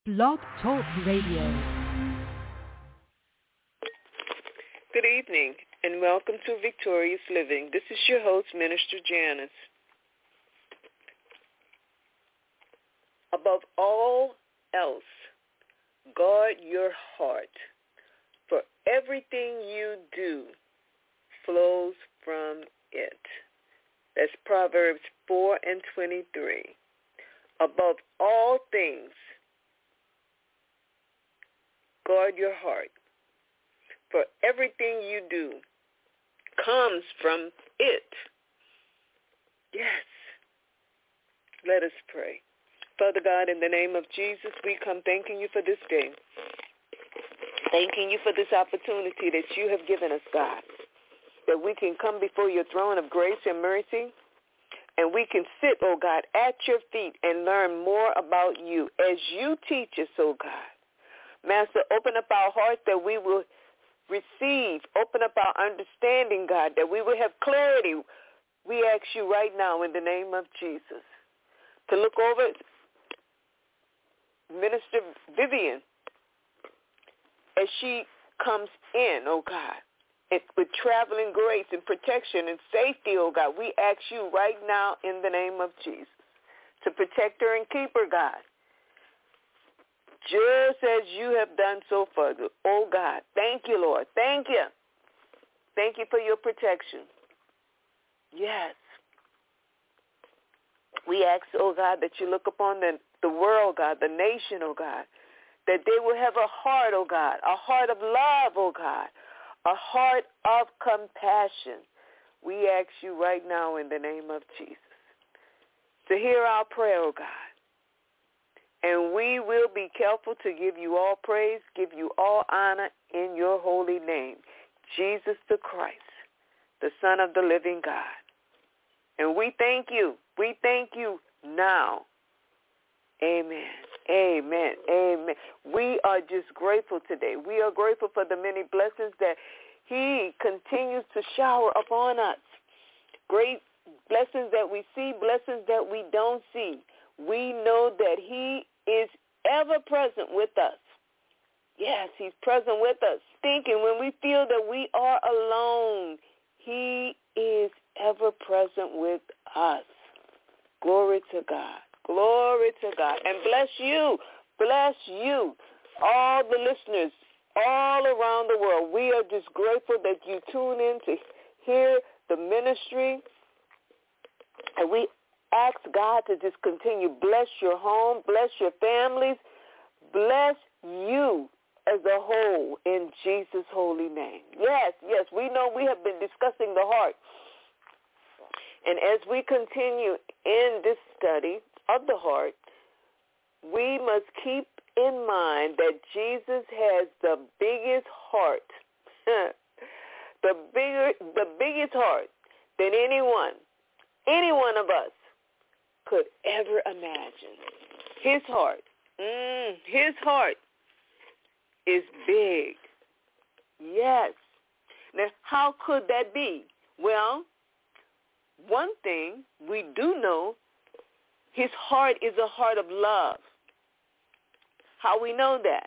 Blog Talk Radio. Good evening and welcome to Victorious Living. This is your host, Minister Janice. Above all else, guard your heart, for everything you do flows from it. That's Proverbs 4:23. Above all things, guard your heart, for everything you do comes from it. Yes. Let us pray. Father God, in the name of Jesus, we come thanking you for this day. Thanking you for this opportunity that you have given us, God, that we can come before your throne of grace and mercy, and we can sit, oh God, at your feet and learn more about you as you teach us, oh God. Master, open up our hearts that we will receive. Open up our understanding, God, that we will have clarity. We ask you right now in the name of Jesus to look over Minister Vivian as she comes in, oh God, and with traveling grace and protection and safety, oh God. We ask you right now in the name of Jesus to protect her and keep her, God, just as you have done so far. Oh God, thank you, Lord. Thank you. Thank you for your protection. Yes. We ask, oh God, that you look upon the world, God, the nation, oh God, that they will have a heart, oh God, a heart of love, oh God, a heart of compassion. We ask you right now in the name of Jesus to hear our prayer, oh God. And we will be careful to give you all praise, give you all honor in your holy name, Jesus the Christ, the Son of the living God. And we thank you. We thank you now. Amen. Amen. Amen. We are just grateful today. We are grateful for the many blessings that he continues to shower upon us. Great blessings that we see, blessings that we don't see. We know that he is ever present with us. Yes, he's present with us. Thinking when we feel that we are alone, he is ever present with us. Glory to God. Glory to God. And bless you, all the listeners all around the world. We are just grateful that you tune in to hear the ministry. And we ask God to just continue, bless your home, bless your families, bless you as a whole in Jesus' holy name. Yes, we know we have been discussing the heart. And as we continue in this study of the heart, we must keep in mind that Jesus has the biggest heart, the biggest heart than any one of us could ever imagine. His heart is big. Yes. Now, how could that be? Well, one thing we do know, his heart is a heart of love. How we know that?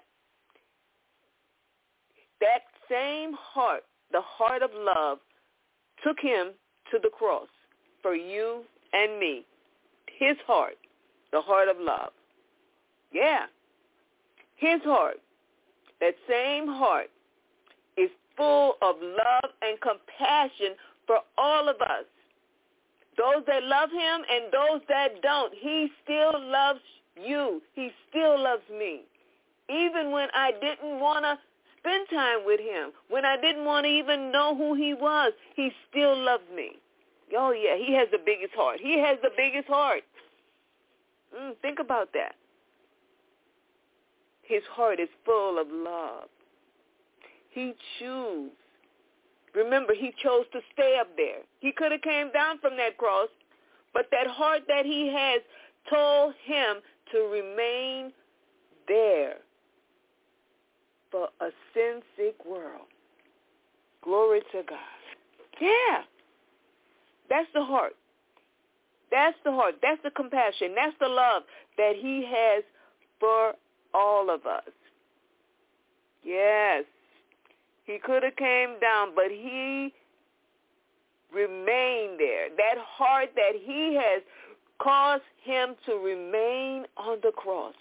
That same heart, the heart of love, took him to the cross for you and me. His heart, the heart of love. Yeah. His heart, that same heart, is full of love and compassion for all of us. Those that love him and those that don't. He still loves you. He still loves me. Even when I didn't want to spend time with him, when I didn't want to even know who he was, he still loved me. Oh, yeah, he has the biggest heart. He has the biggest heart. Think about that. His heart is full of love. He chose. Remember, he chose to stay up there. He could have came down from that cross, but that heart that he has told him to remain there for a sin-sick world. Glory to God. Yeah. That's the heart. That's the heart. That's the compassion. That's the love that he has for all all of us. Yes, he could have came down, but he remained there. That heart that he has caused him to remain on the cross.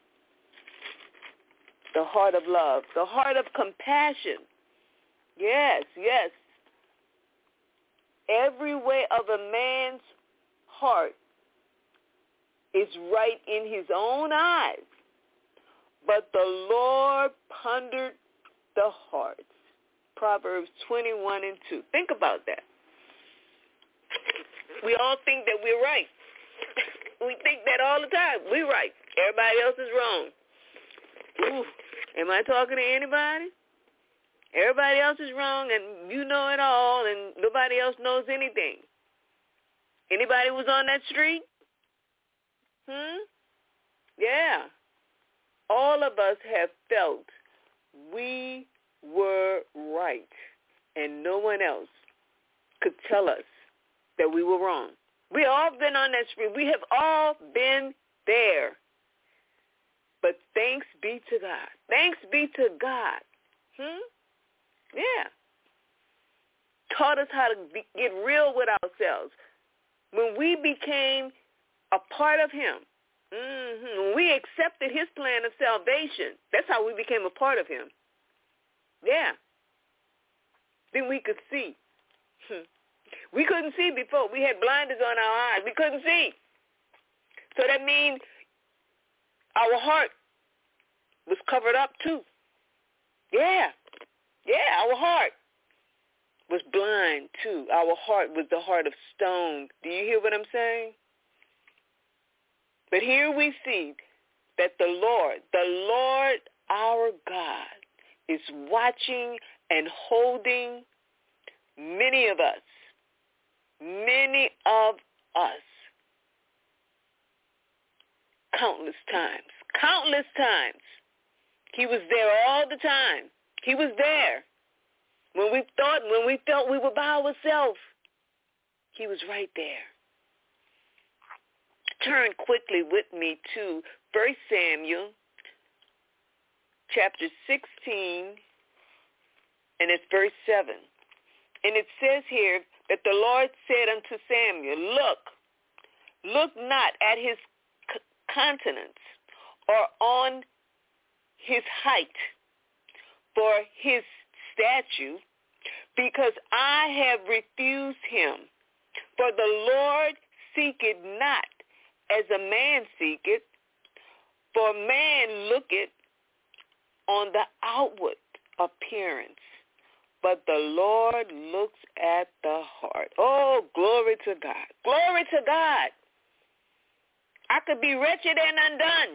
The heart of love, the heart of compassion. Yes, yes. Every way of a man's heart is right in his own eyes, but the Lord pondered the hearts. Proverbs 21:2. Think about that. We all think that we're right. We think that all the time. We're right. Everybody else is wrong. Ooh, am I talking to anybody? Everybody else is wrong, and you know it all, and nobody else knows anything. Anybody was on that street? Yeah. All of us have felt we were right, and no one else could tell us that we were wrong. We all been on that street. We have all been there. But thanks be to God. Thanks be to God. Yeah. Taught us how to get real with ourselves. When we became a part of him, when we accepted his plan of salvation, that's how we became a part of him. Yeah. Then we could see. We couldn't see before. We had blinders on our eyes. We couldn't see. So that means our heart was covered up too. Yeah. Yeah, our heart was blind too. Our heart was the heart of stone. Do you hear what I'm saying? But here we see that the Lord our God, is watching and holding many of us. Countless times. He was there all the time. He was there. When we felt we were by ourselves, he was right there. Turn quickly with me to 1 Samuel chapter 16, and it's verse 7. And it says here that the Lord said unto Samuel, look not at his countenance or on his height, for his statue, because I have refused him. For the Lord seeketh not as a man seeketh, for man looketh on the outward appearance, but the Lord looks at the heart. Oh, glory to God. Glory to God. I could be wretched and undone.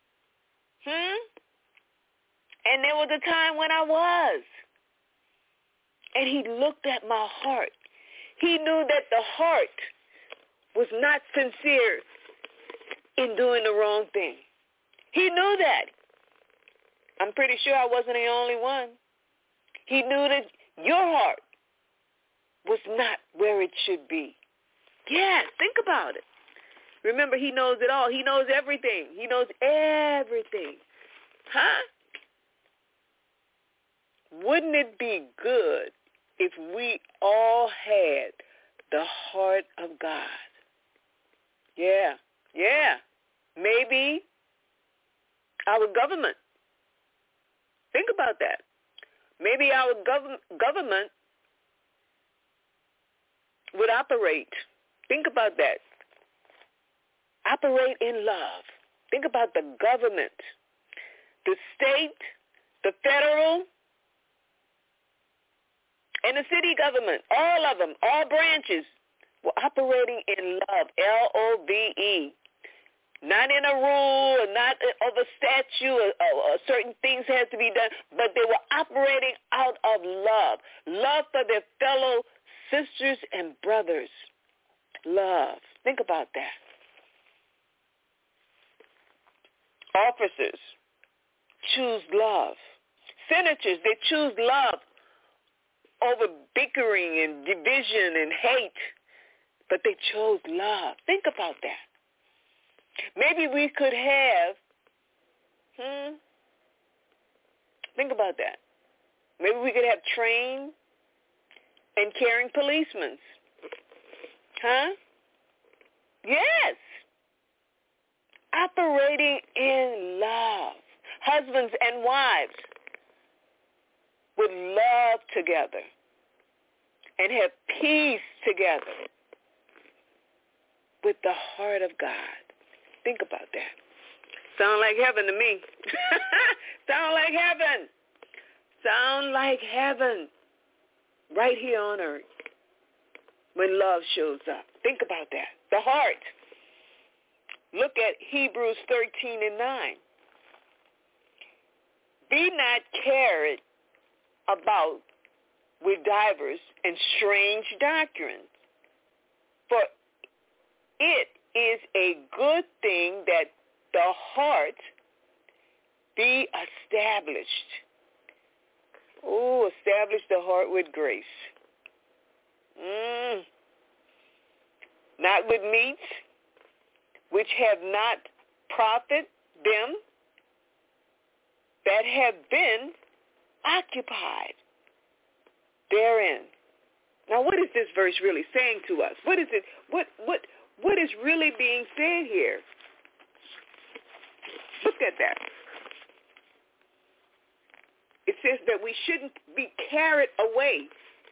And there was a time when I was. And he looked at my heart. He knew that the heart was not sincere in doing the wrong thing. He knew that. I'm pretty sure I wasn't the only one. He knew that your heart was not where it should be. Yeah, think about it. Remember, he knows it all. He knows everything. He knows everything. Wouldn't it be good if we all had the heart of God? Yeah. Maybe our government. Think about that. Maybe our government would operate. Think about that. Operate in love. Think about the government, the state, the federal, and the city government, all of them, all branches were operating in love, L-O-V-E. Not in a rule, not of a statute, or certain things had to be done, but they were operating out of love. Love for their fellow sisters and brothers. Love. Think about that. Officers choose love. Senators, they choose love over bickering and division and hate, but they chose love. Think about that. Maybe we could have Think about that. Maybe we could have trained and caring policemen. Huh? Yes. Operating in love. Husbands and wives would love together and have peace together with the heart of God. Think about that. Sound like heaven to me. Sound like heaven. Sound like heaven right here on earth when love shows up. Think about that. The heart. Look at Hebrews 13:9. Be not carried about with divers and strange doctrines, for it is a good thing that the heart be established. Oh, establish the heart with grace. Not with meats, which have not profited them that have been occupied therein. Now, what is this verse really saying to us? What is it? What is really being said here? Look at that. It says that we shouldn't be carried away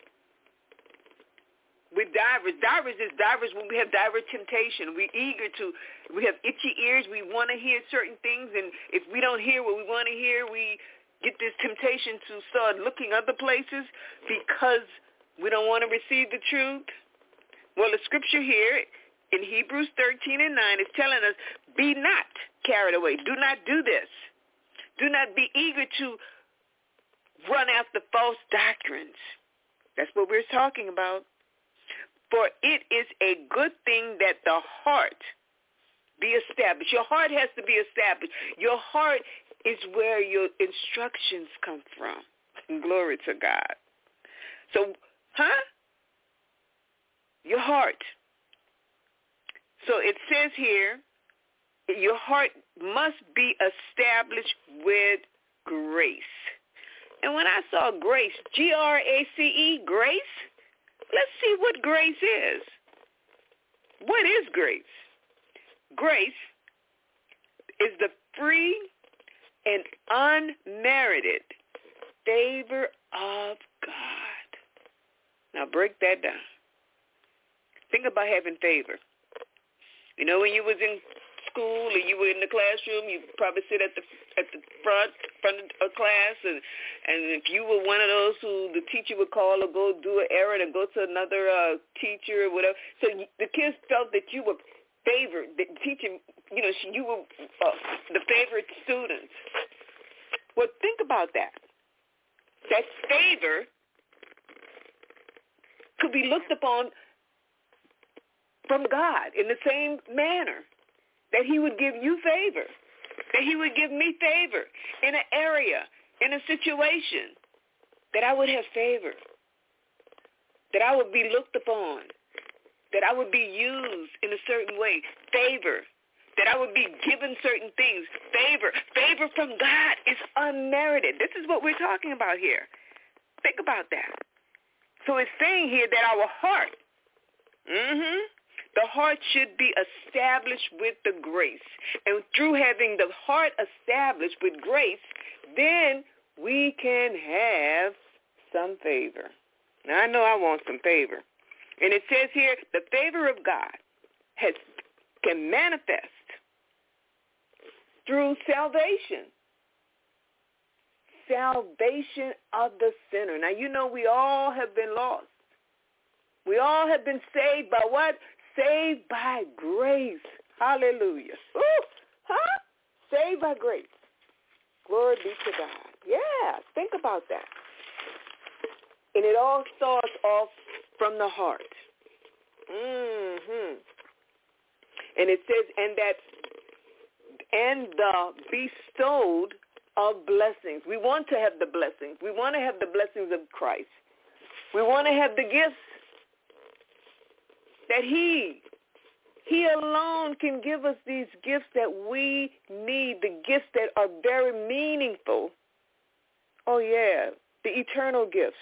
with divers. Divers when we have diverse temptation. We have itchy ears. We want to hear certain things, and if we don't hear what we want to hear, we get this temptation to start looking other places because we don't want to receive the truth. Well, the scripture here in Hebrews 13:9 is telling us, be not carried away. Do not do this. Do not be eager to run after false doctrines. That's what we're talking about. For it is a good thing that the heart be established. Your heart has to be established. Your heart is where your instructions come from. Glory to God. So, your heart. So it says here, your heart must be established with grace. And when I saw grace, Grace, grace, let's see what grace is. What is grace? Grace is the free and unmerited favor of God. Now break that down. Think about having favor. You know, when you was in school or you were in the classroom, you probably sit at the front of class, and if you were one of those who the teacher would call or go do an errand or go to another teacher or whatever, so the kids felt that you were favored. The teacher, you were the favorite student. Well, think about that. That favor could be looked upon from God in the same manner that he would give you favor, that he would give me favor in an area, in a situation, that I would have favor, that I would be looked upon, that I would be used in a certain way, favor, that I would be given certain things, favor. Favor from God is unmerited. This is what we're talking about here. Think about that. So it's saying here that our heart, the heart should be established with the grace. And through having the heart established with grace, then we can have some favor. Now, I know I want some favor. And it says here, the favor of God can manifest through salvation. Salvation of the sinner. Now, you know we all have been lost. We all have been saved by what? Saved by grace. Hallelujah. Saved by grace. Glory be to God. Yeah, think about that. And it all starts off from the heart. And it says, and the bestowed of blessings. We want to have the blessings. We want to have the blessings of Christ. We want to have the gifts that He alone can give us, these gifts that we need, the gifts that are very meaningful. Oh, yeah, the eternal gifts.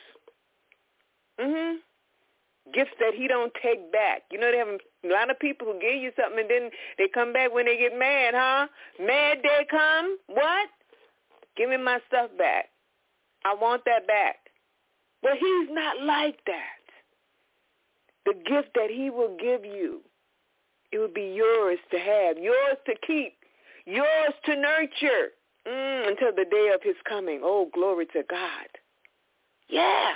Gifts that he don't take back. You know, they have a lot of people who give you something and then they come back when they get mad, huh? Mad day come? What? Give me my stuff back. I want that back. But he's not like that. The gift that he will give you, it will be yours to have, yours to keep, yours to nurture until the day of his coming. Oh, glory to God. Yeah.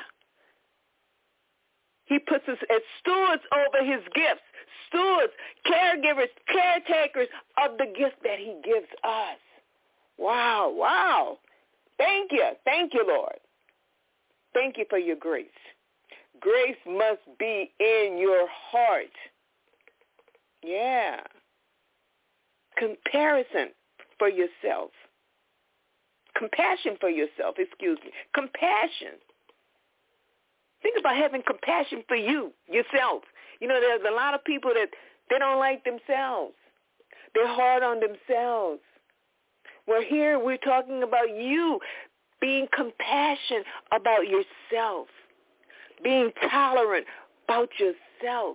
He puts us as stewards over his gifts, stewards, caregivers, caretakers of the gift that he gives us. Wow, wow. Thank you, Lord. Thank you for your grace. Grace must be in your heart. Yeah. Comparison for yourself. Compassion for yourself, Compassion. Think about having compassion for yourself. You know, there's a lot of people that they don't like themselves. They're hard on themselves. Well, here we're talking about you being compassionate about yourself, being tolerant about yourself,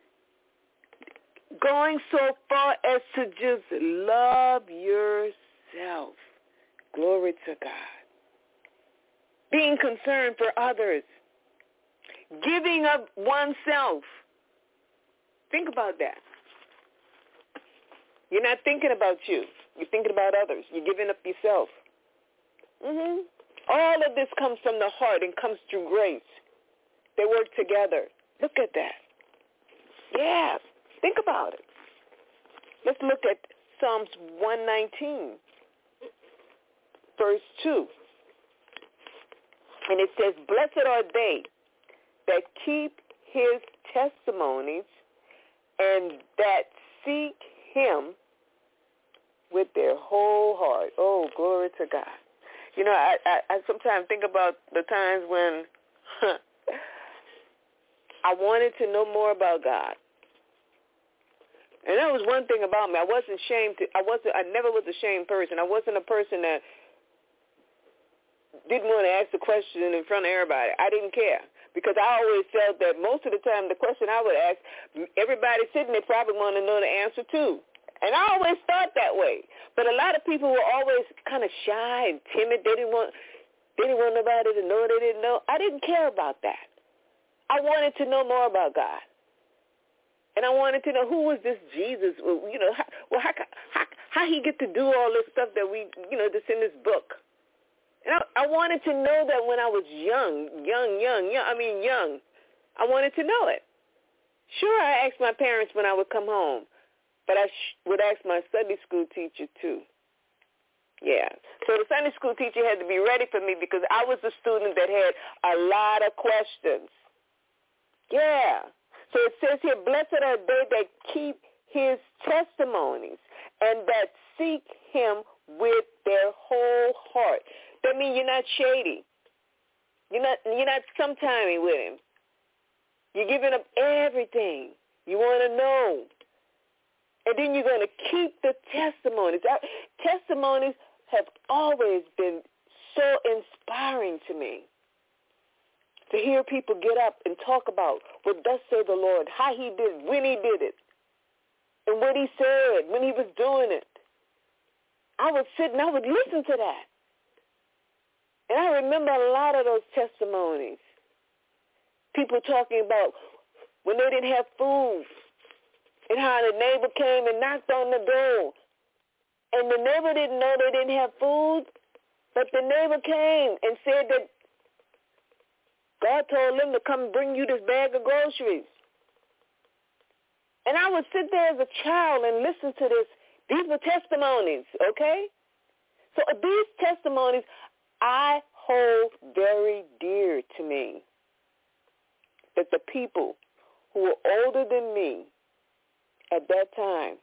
going so far as to just love yourself. Glory to God. Being concerned for others. Giving up oneself. Think about that. You're not thinking about you. You're thinking about others. You're giving up yourself. All of this comes from the heart and comes through grace. They work together. Look at that. Yeah. Think about it. Let's look at Psalms 119, verse 2. And it says, "Blessed are they that keep his testimonies and that seek him with their whole heart." Oh, glory to God. You know, I sometimes think about the times when I wanted to know more about God. And that was one thing about me. I wasn't ashamed I never was a shamed person. I wasn't a person that didn't want to ask the question in front of everybody. I didn't care. Because I always felt that most of the time the question I would ask, everybody sitting there probably wanted to know the answer too. And I always thought that way. But a lot of people were always kind of shy and timid. They didn't want nobody to know they didn't know. I didn't care about that. I wanted to know more about God. And I wanted to know who was this Jesus, you know, how he get to do all this stuff that we, you know, that's in this book. And I wanted to know that when I was young. I wanted to know it. Sure, I asked my parents when I would come home, but I would ask my Sunday school teacher too. Yeah. So the Sunday school teacher had to be ready for me because I was a student that had a lot of questions. Yeah. So it says here, "Blessed are they that keep his testimonies and that seek him with their whole heart." That means you're not shady. You're not sometimey with him. You're giving up everything. You want to know. And then you're going to keep the testimonies. Testimonies have always been so inspiring to me. To hear people get up and talk about what thus say the Lord, how he did it, when he did it, and what he said when he was doing it. I would sit and I would listen to that. And I remember a lot of those testimonies. People talking about when they didn't have food and how the neighbor came and knocked on the door. And the neighbor didn't know they didn't have food, but the neighbor came and said that God told them to come bring you this bag of groceries. And I would sit there as a child and listen to this. These were testimonies, okay? So these testimonies I hold very dear to me. That the people who were older than me at that time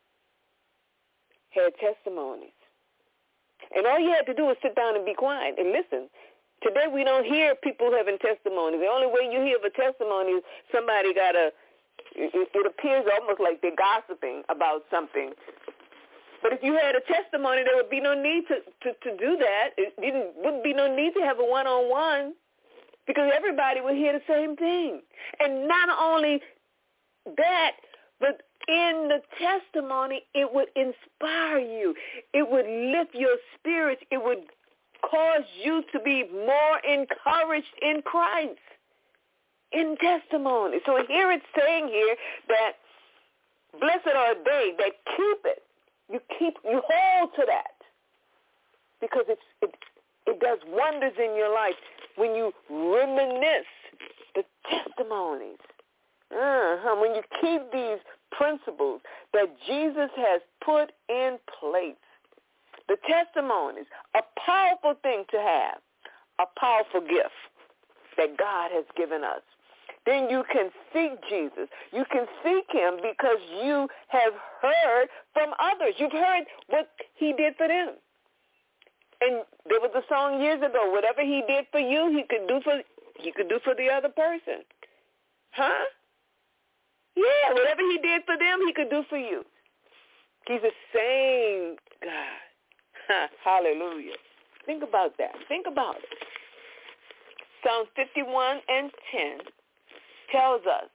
had testimonies. And all you had to do was sit down and be quiet and listen. Today we don't hear people having testimonies. The only way you hear of a testimony is somebody it appears almost like they're gossiping about something. But if you had a testimony, there would be no need to do that. Wouldn't be no need to have a one-on-one, because everybody would hear the same thing. And not only that, but in the testimony, it would inspire you. It would lift your spirits. It would cause you to be more encouraged in Christ in testimony. So here it's saying here that blessed are they that keep it. You hold to that, because it does wonders in your life when you reminisce the testimonies. When you keep these principles that Jesus has put in place. The testimonies, a powerful thing to have, a powerful gift that God has given us. Then you can seek Jesus. You can seek him because you have heard from others. You've heard what he did for them. And there was a song years ago, whatever he did for you, he could do for the other person. Huh? Yeah, whatever he did for them, he could do for you. He's the same God. Hallelujah. Think about that. Think about it. Psalm 51:10 tells us,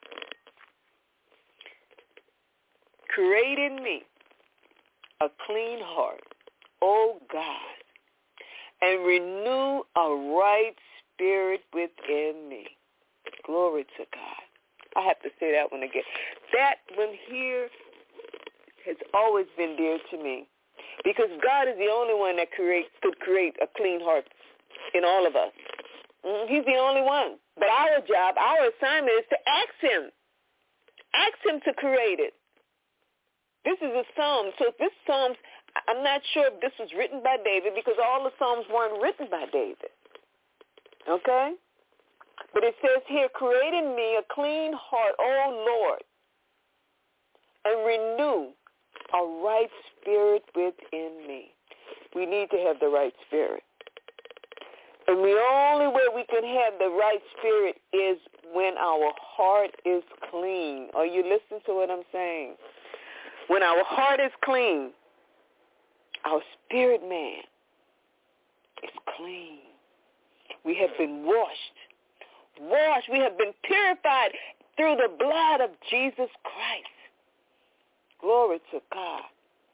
create in me a clean heart, O God, and renew a right spirit within me. Glory to God. I have to say that one again. That one here has always been dear to me, because God is the only one that could create a clean heart in all of us. He's the only one. But our job, our assignment is to ask him. Ask him to create it. This is a psalm. So this psalm, I'm not sure if this was written by David, because all the psalms weren't written by David. Okay? But it says here, create in me a clean heart, O Lord, and renew a right spirit within me. We need to have the right spirit. And the only way we can have the right spirit is when our heart is clean. Are you listening to what I'm saying? When our heart is clean, our spirit man is clean. We have been washed. We have been purified through the blood of Jesus Christ. Glory to God.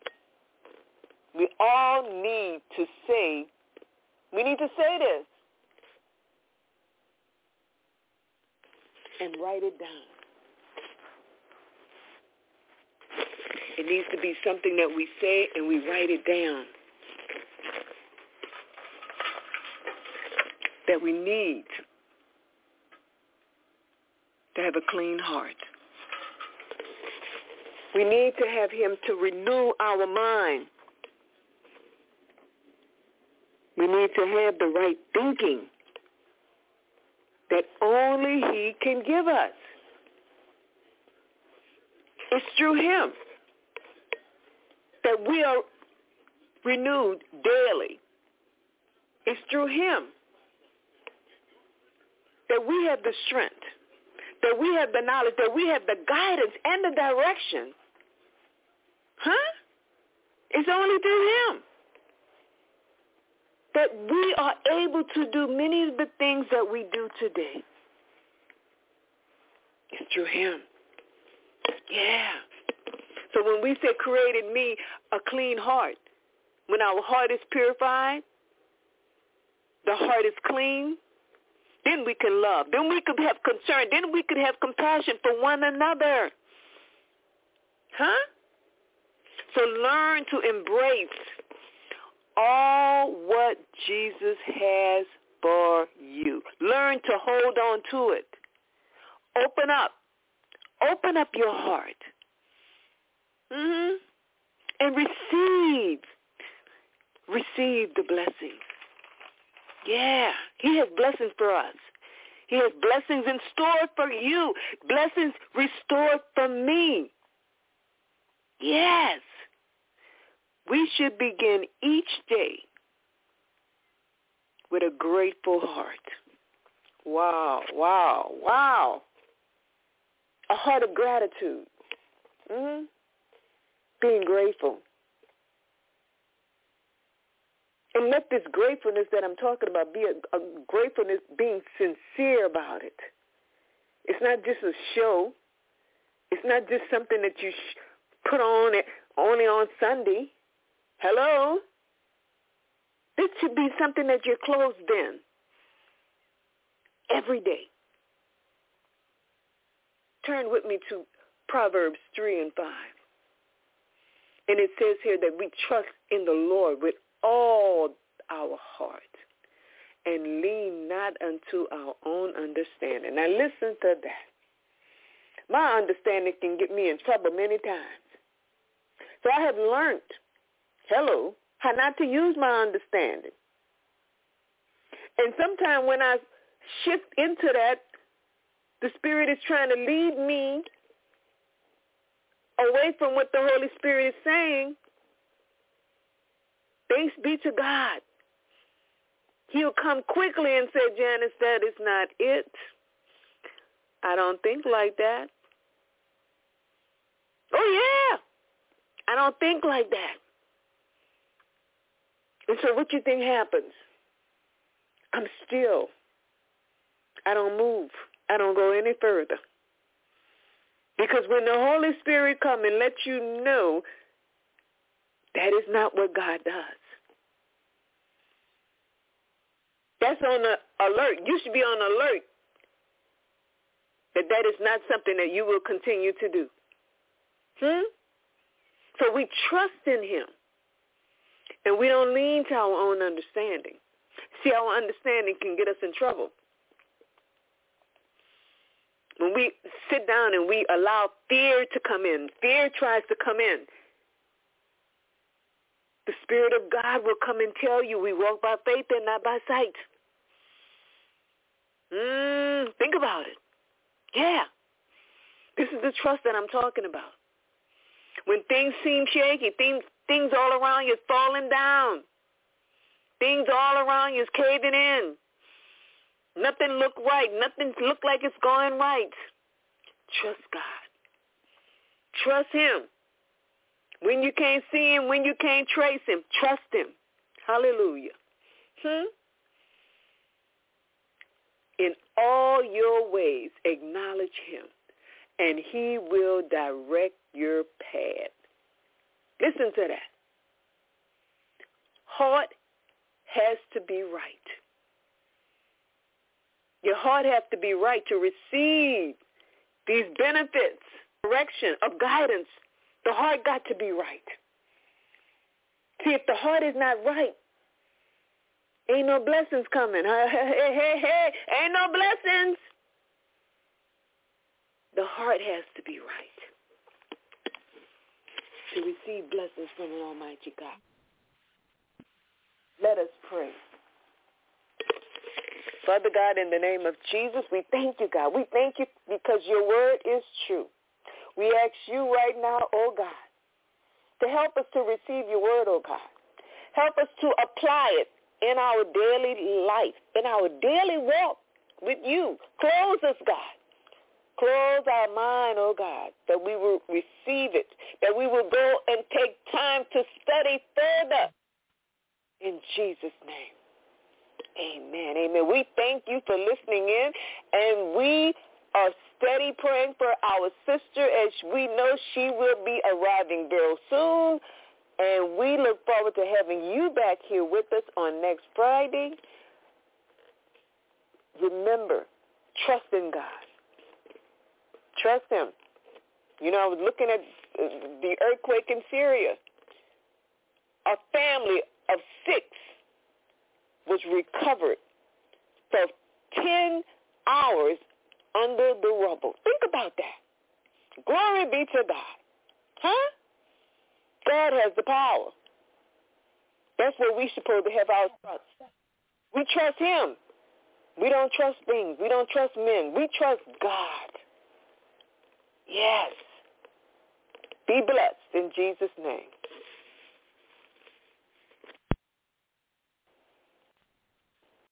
We all need to say this and write it down. It needs to be something that we say and we write it down. That we need to have a clean heart. We need to have him to renew our mind. We need to have the right thinking that only he can give us. It's through him that we are renewed daily. It's through him that we have the strength, that we have the knowledge, that we have the guidance and the direction. Huh? It's only through him that we are able to do many of the things that we do today. It's through him. Yeah. So when we say create in me a clean heart, when our heart is purified, the heart is clean, then we can love. Then we could have concern. Then we could have compassion for one another. Huh? So learn to embrace all what Jesus has for you. Learn to hold on to it. Open up. Open up your heart. And receive the blessings. Yeah, he has blessings for us. He has blessings in store for you. Blessings restored for me. Yes. We should begin each day with a grateful heart. Wow, wow, wow. A heart of gratitude. Being grateful. And let this gratefulness that I'm talking about be a gratefulness, being sincere about it. It's not just a show. It's not just something that you put on it only on Sunday. Hello? This should be something that you're clothed in every day. Turn with me to Proverbs 3 and 5. And it says here that we trust in the Lord with all our heart and lean not unto our own understanding. Now listen to that. My understanding can get me in trouble many times. So I have learned, how not to use my understanding. And sometimes when I shift into that, the Spirit is trying to lead me away from what the Holy Spirit is saying. Thanks be to God. He'll come quickly and say, Janice, that is not it. I don't think like that. Oh, yeah. I don't think like that. And so what you think happens? I'm still. I don't move. I don't go any further. Because when the Holy Spirit comes and lets you know that is not what God does. That's on the alert. You should be on alert that is not something that you will continue to do. So we trust in him. And we don't lean to our own understanding. See, our understanding can get us in trouble. When we sit down and we allow fear to come in, fear tries to come in. The Spirit of God will come and tell you we walk by faith and not by sight. Think about it. Yeah. This is the trust that I'm talking about. When things seem shaky, things all around you is falling down. Things all around you is caving in. Nothing look right. Nothing look like it's going right. Trust God. Trust him. When you can't see him, when you can't trace him, trust him. Hallelujah. In all your ways, acknowledge him, and he will direct your path. Listen to that. Heart has to be right. Your heart has to be right to receive these benefits, direction, of guidance. The heart got to be right. See, if the heart is not right, ain't no blessings coming. Hey, ain't no blessings. The heart has to be right to receive blessings from an Almighty God. Let us pray. Father God, in the name of Jesus, we thank you, God. We thank you because your word is true. We ask you right now, oh God, to help us to receive your word, oh God. Help us to apply it in our daily life, in our daily walk with you. Close us, God. Close our mind, oh God, that we will receive it, that we will go and take time to study further. In Jesus' name. Amen. Amen. We thank you for listening in, and we are steady praying for our sister as we know she will be arriving real soon, and we look forward to having you back here with us on next Friday. Remember, trust in God. Trust him. You know, I was looking at the earthquake in Syria. A family of 6 was recovered for 10 hours under the rubble. Think about that. Glory be to God. God has the power. That's where we're supposed to have our trust. We trust him. We don't trust things. We don't trust men. We trust God. Yes. Be blessed in Jesus' name.